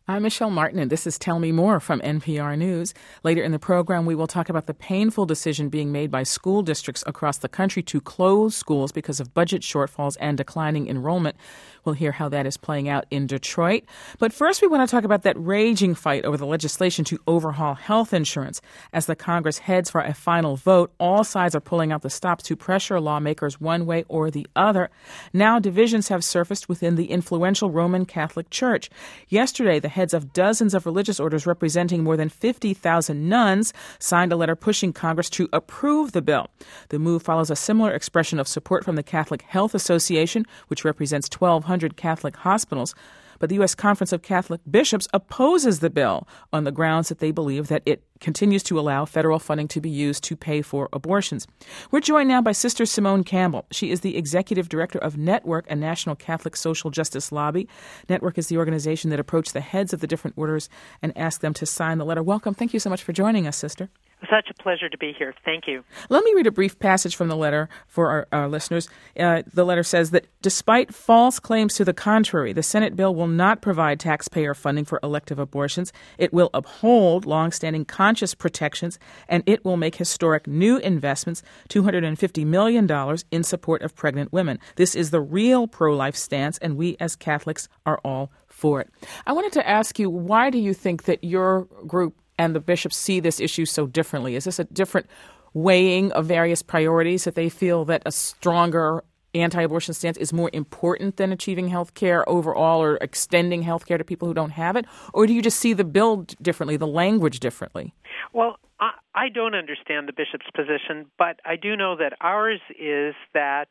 I'm Michelle Martin, and this is Tell Me More from NPR News. Later in the program, we will talk about the painful decision being made by school districts across the country to close schools because of budget shortfalls and declining enrollment. We'll hear how that is playing out in Detroit. But first, we want to talk about that raging fight over the legislation to overhaul health insurance. As the Congress heads for a final vote, all sides are pulling out the stops to pressure lawmakers one way or the other. Now, divisions have surfaced within the influential Roman Catholic Church. Yesterday, the heads of dozens of religious orders representing more than 50,000 nuns signed a letter pushing Congress to approve the bill. The move follows a similar expression of support from the Catholic Health Association, which represents 1,200 Catholic hospitals. But the U.S. Conference of Catholic Bishops opposes the bill on the grounds that they believe that it continues to allow federal funding to be used to pay for abortions. We're joined now by Sister Simone Campbell. She is the executive director of Network, a national Catholic social justice lobby. Network is the organization that approached the heads of the different orders and asked them to sign the letter. Welcome. Thank you so much for joining us, Sister. Such a pleasure to be here. Thank you. Let me read a brief passage from the letter for our listeners. The letter says that despite false claims to the contrary, the Senate bill will not provide taxpayer funding for elective abortions. It will uphold longstanding conscious protections, and it will make historic new investments, $250 million, in support of pregnant women. This is the real pro-life stance, and we as Catholics are all for it. I wanted to ask you, why do you think that your group and the bishops see this issue so differently? Is this a different weighing of various priorities, that they feel that a stronger anti-abortion stance is more important than achieving health care overall or extending health care to people who don't have it? Or do you just see the bill differently, the language differently? Well, I don't understand the bishop's position, but I do know that ours is that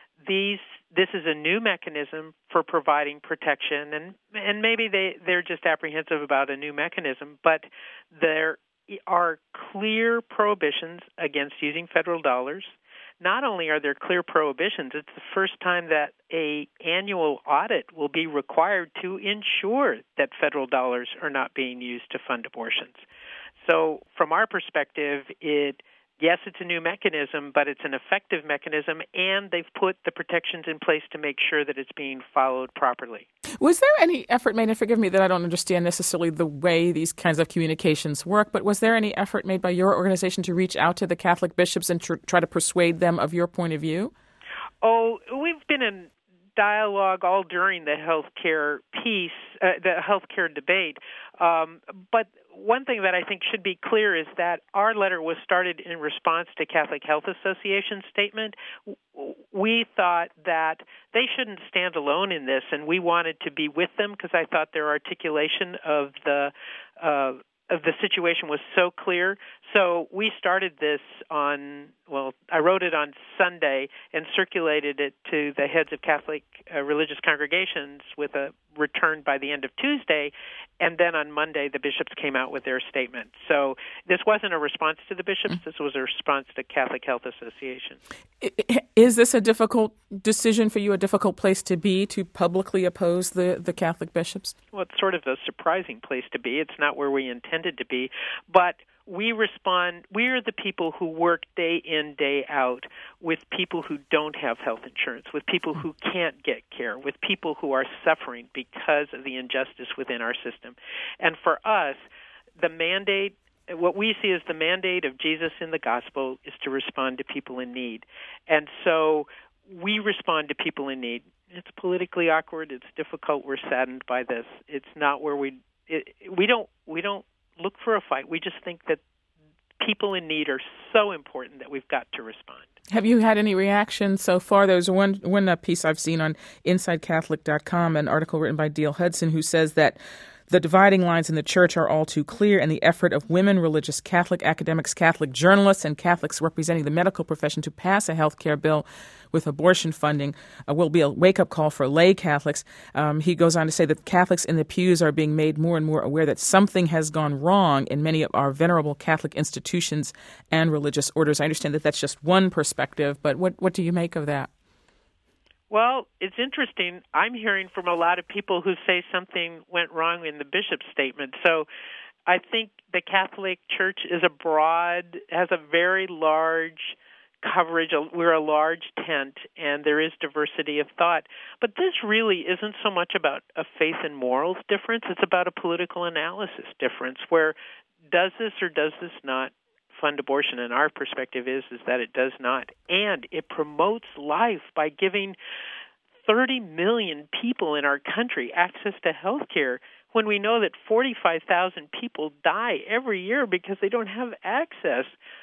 this is a new mechanism for providing protection, and maybe they're just apprehensive about a new mechanism, but there are clear prohibitions against using federal dollars. Not only are there clear prohibitions, it's the first time that an annual audit will be required to ensure that federal dollars are not being used to fund abortions. So from our perspective, yes, it's a new mechanism, but it's an effective mechanism, and they've put the protections in place to make sure that it's being followed properly. Was there any effort made, and forgive me that I don't understand necessarily the way these kinds of communications work, but was there any effort made by your organization to reach out to the Catholic bishops and try to persuade them of your point of view? Oh, we've been in dialogue all during the healthcare the healthcare debate. But one thing that I think should be clear is that our letter was started in response to Catholic Health Association's statement. We thought that they shouldn't stand alone in this, and we wanted to be with them because I thought their articulation of the situation was so clear. So we started this I wrote it on Sunday and circulated it to the heads of Catholic religious congregations with a return by the end of Tuesday, and then on Monday the bishops came out with their statement. So this wasn't a response to the bishops, this was a response to Catholic Health Association. Is this a difficult decision for you, a difficult place to be, to publicly oppose the Catholic bishops? Well, it's sort of a surprising place to be. It's not where we intended to be, but we are the people who work day in, day out with people who don't have health insurance, with people who can't get care, with people who are suffering because of the injustice within our system. And for us, what we see as the mandate of Jesus in the gospel is to respond to people in need. And so we respond to people in need. It's politically awkward. It's difficult. We're saddened by this. It's not where we don't look for a fight. We just think that people in need are so important that we've got to respond. Have you had any reaction so far? There's one piece I've seen on InsideCatholic.com, an article written by Dale Hudson, who says that the dividing lines in the church are all too clear, and the effort of women, religious Catholic academics, Catholic journalists, and Catholics representing the medical profession to pass a health care bill with abortion funding will be a wake-up call for lay Catholics. He goes on to say that Catholics in the pews are being made more and more aware that something has gone wrong in many of our venerable Catholic institutions and religious orders. I understand that that's just one perspective, but what do you make of that? Well, it's interesting. I'm hearing from a lot of people who say something went wrong in the bishop's statement. So I think the Catholic Church has a very large coverage. We're a large tent, and there is diversity of thought. But this really isn't so much about a faith and morals difference. It's about a political analysis difference, where does this or does this not fund abortion? And our perspective is that it does not. And it promotes life by giving 30 million people in our country access to health care, when we know that 45,000 people die every year because they don't have access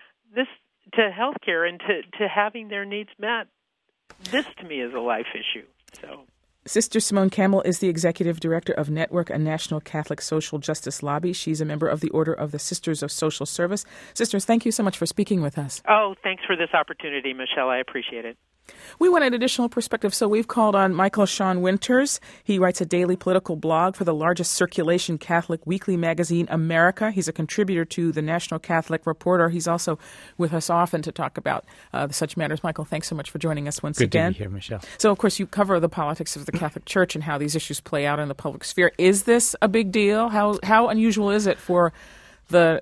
to health care and to having their needs met. This, to me, is a life issue. So, Sister Simone Campbell is the executive director of Network, a national Catholic social justice lobby. She's a member of the Order of the Sisters of Social Service. Sisters, thank you so much for speaking with us. Oh, thanks for this opportunity, Michelle. I appreciate it. We wanted additional perspective, so we've called on Michael Sean Winters. He writes a daily political blog for the largest circulation Catholic weekly magazine, America. He's a contributor to the National Catholic Reporter. He's also with us often to talk about such matters. Michael, thanks so much for joining us once again. Good to be here, Michelle. So, of course, you cover the politics of the Catholic Church and how these issues play out in the public sphere. Is this a big deal? How unusual is it for the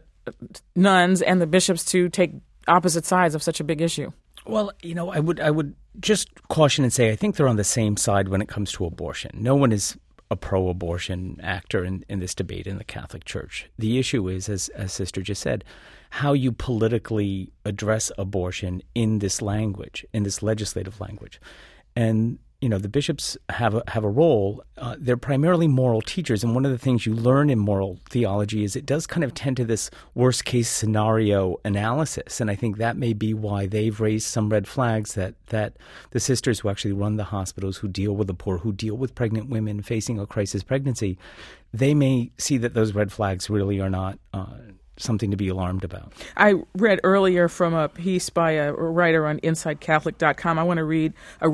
nuns and the bishops to take opposite sides of such a big issue? Well, I would just caution and say I think they're on the same side when it comes to abortion. No one is a pro-abortion actor in this debate in the Catholic Church. The issue is, as Sister just said, how you politically address abortion in this language, in this legislative language. And the bishops have a role. They're primarily moral teachers, and one of the things you learn in moral theology is it does kind of tend to this worst-case scenario analysis, and I think that may be why they've raised some red flags that the sisters who actually run the hospitals, who deal with the poor, who deal with pregnant women facing a crisis pregnancy, they may see that those red flags really are not something to be alarmed about. I read earlier from a piece by a writer on InsideCatholic.com. I want to read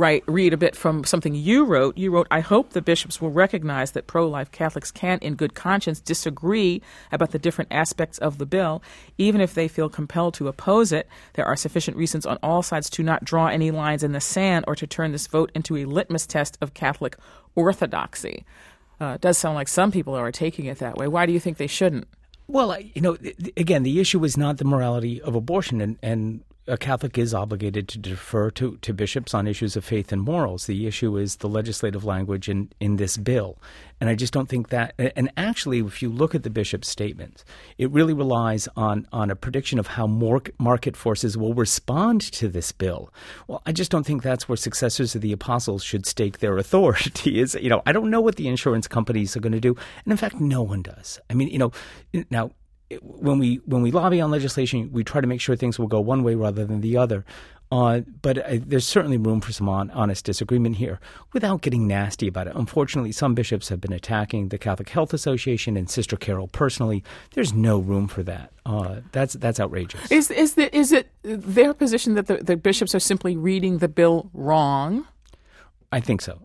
a bit from something you wrote. You wrote, "I hope the bishops will recognize that pro-life Catholics can, in good conscience, disagree about the different aspects of the bill, even if they feel compelled to oppose it. There are sufficient reasons on all sides to not draw any lines in the sand or to turn this vote into a litmus test of Catholic orthodoxy." It does sound like some people are taking it that way. Why do you think they shouldn't? Well, again, the issue is not the morality of abortion, and a Catholic is obligated to defer to bishops on issues of faith and morals. The issue is the legislative language in this bill. And I just don't think that – and actually, if you look at the bishop's statements, it really relies on a prediction of how market forces will respond to this bill. Well, I just don't think that's where successors of the apostles should stake their authority. I don't know what the insurance companies are going to do. And in fact, no one does. I mean, now – when we lobby on legislation, we try to make sure things will go one way rather than the other. But there's certainly room for some honest disagreement here without getting nasty about it. Unfortunately, some bishops have been attacking the Catholic Health Association and Sister Carol personally. There's no room for that. That's outrageous. Is it their position that the bishops are simply reading the bill wrong? I think so.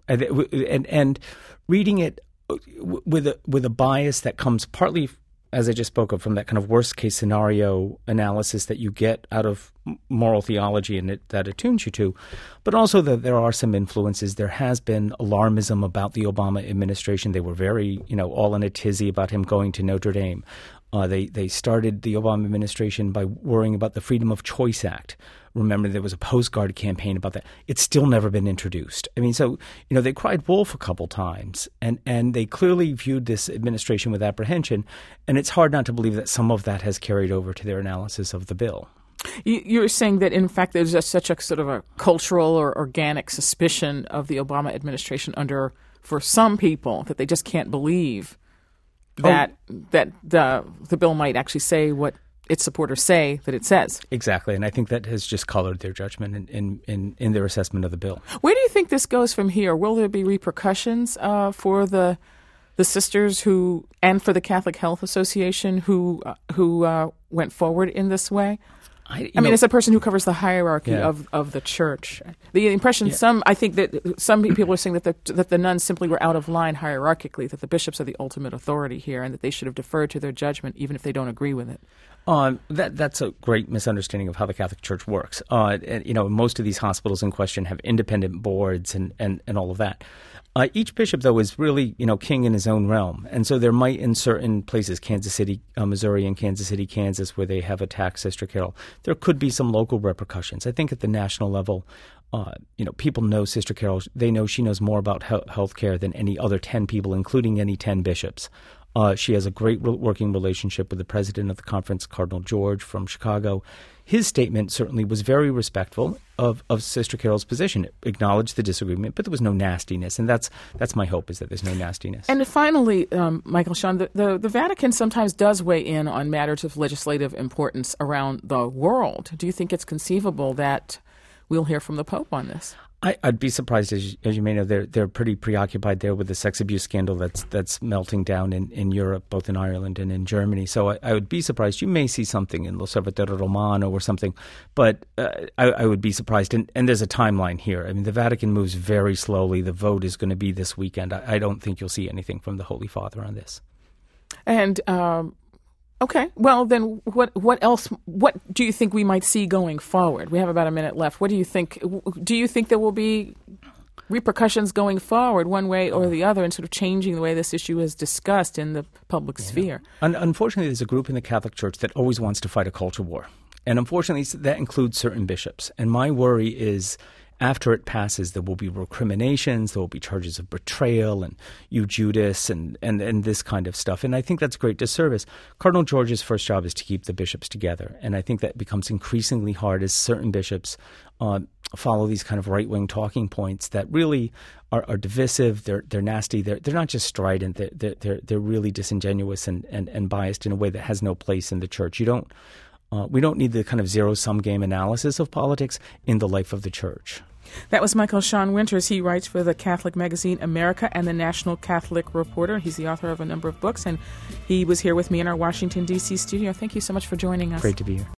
And reading it with a bias that comes partly, as I just spoke of, from that kind of worst-case scenario analysis that you get out of moral theology and that attunes you to, but also that there are some influences. There has been alarmism about the Obama administration. They were very, all in a tizzy about him going to Notre Dame. They started the Obama administration by worrying about the Freedom of Choice Act. Remember, there was a postcard campaign about that. It's still never been introduced. I mean, so, they cried wolf a couple times, and they clearly viewed this administration with apprehension, and it's hard not to believe that some of that has carried over to their analysis of the bill. You're saying that, in fact, there's such a sort of a cultural or organic suspicion of the Obama administration for some people, that they just can't believe that the bill might actually say what its supporters say that it says. Exactly, and I think that has just colored their judgment in their assessment of the bill. Where do you think this goes from here? Will there be repercussions for the sisters who, and for the Catholic Health Association who went forward in this way? I mean, as a person who covers the hierarchy of the church, the impression I think that some people are saying that the nuns simply were out of line hierarchically, that the bishops are the ultimate authority here, and that they should have deferred to their judgment even if they don't agree with it. That's a great misunderstanding of how the Catholic Church works. And, most of these hospitals in question have independent boards and all of that. Each bishop, though, is really, king in his own realm. And so there might, in certain places, Kansas City, Missouri, and Kansas City, Kansas, where they have attacked Sister Carol, there could be some local repercussions. I think at the national level, people know Sister Carol. They know she knows more about health care than any other 10 people, including any 10 bishops. She has a great working relationship with the president of the conference, Cardinal George from Chicago. His statement certainly was very respectful of Sister Carol's position. It acknowledged the disagreement, but there was no nastiness, and that's my hope, is that there's no nastiness. And finally, Michael Sean, the Vatican sometimes does weigh in on matters of legislative importance around the world. Do you think it's conceivable that we'll hear from the Pope on this? I'd be surprised, as you may know, they're pretty preoccupied there with the sex abuse scandal that's melting down in Europe, both in Ireland and in Germany. So I would be surprised. You may see something in L'Osservatore Romano or something, but I would be surprised. And there's a timeline here. I mean, the Vatican moves very slowly. The vote is going to be this weekend. I don't think you'll see anything from the Holy Father on this. And okay, well then, what else? What do you think we might see going forward? We have about a minute left. What do you think? Do you think there will be repercussions going forward, one way or the other, in sort of changing the way this issue is discussed in the public sphere? Unfortunately, there's a group in the Catholic Church that always wants to fight a culture war, and unfortunately, that includes certain bishops. And my worry is, after it passes, there will be recriminations, there will be charges of betrayal and you Judas and this kind of stuff. And I think that's great disservice. Cardinal George's first job is to keep the bishops together. And I think that becomes increasingly hard as certain bishops follow these kind of right-wing talking points that really are divisive, they're nasty, they're not just strident, they're really disingenuous and biased in a way that has no place in the church. We don't need the kind of zero-sum game analysis of politics in the life of the church. That was Michael Sean Winters. He writes for the Catholic magazine America and the National Catholic Reporter. He's the author of a number of books, and he was here with me in our Washington, D.C. studio. Thank you so much for joining us. Great to be here.